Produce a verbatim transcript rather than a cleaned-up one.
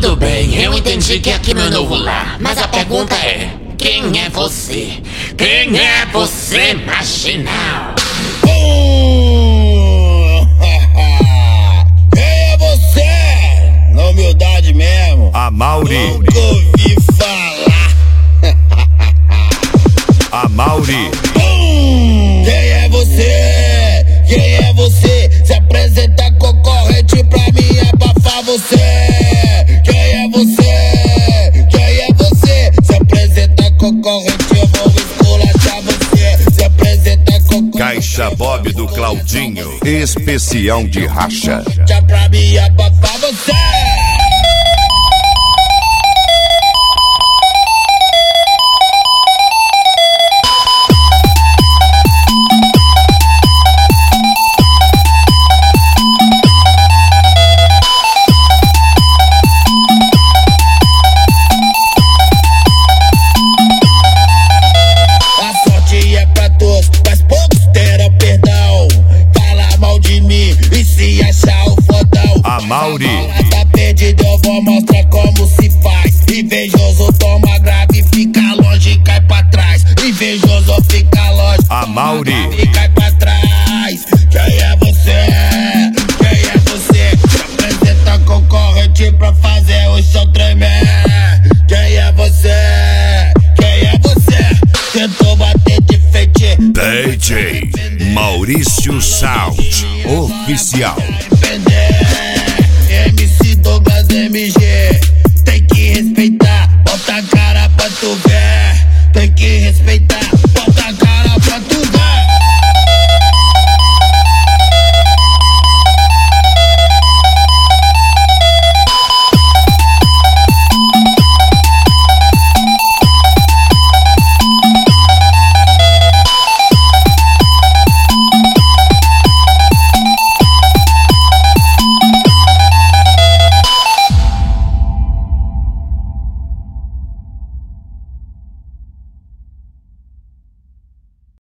tudo bem, eu entendi que aqui é meu novo lar. Mas a pergunta é, quem é você? Quem é você, marginal? Hum, quem é você? Na humildade mesmo. Amaury. Nunca ouvi falar. Amaury. Hum, quem é você? Quem é você? Se apresenta concorrente pra mim abafar você. Quem é você? Quem é você? Se apresenta concorrente, eu vou esculachar você. Se apresenta concorrente. Caixa Bob do Claudinho, especial de racha. Já pra mim abafar você. Mas poucos terão perdão. Fala mal de mim e se achar o fodão. Amaury. Tá perdido, eu vou mostrar como se faz. Invejoso toma grave, fica longe e cai pra trás. Invejoso fica longe, Amaury. e cai pra trás. Quem é você? Quem é você? Se apresenta concorrente pra fazer o chão tremer. Quem é você? Quem é você? Tentou bater de frente. D J Maurício Sound Oficial. Entender.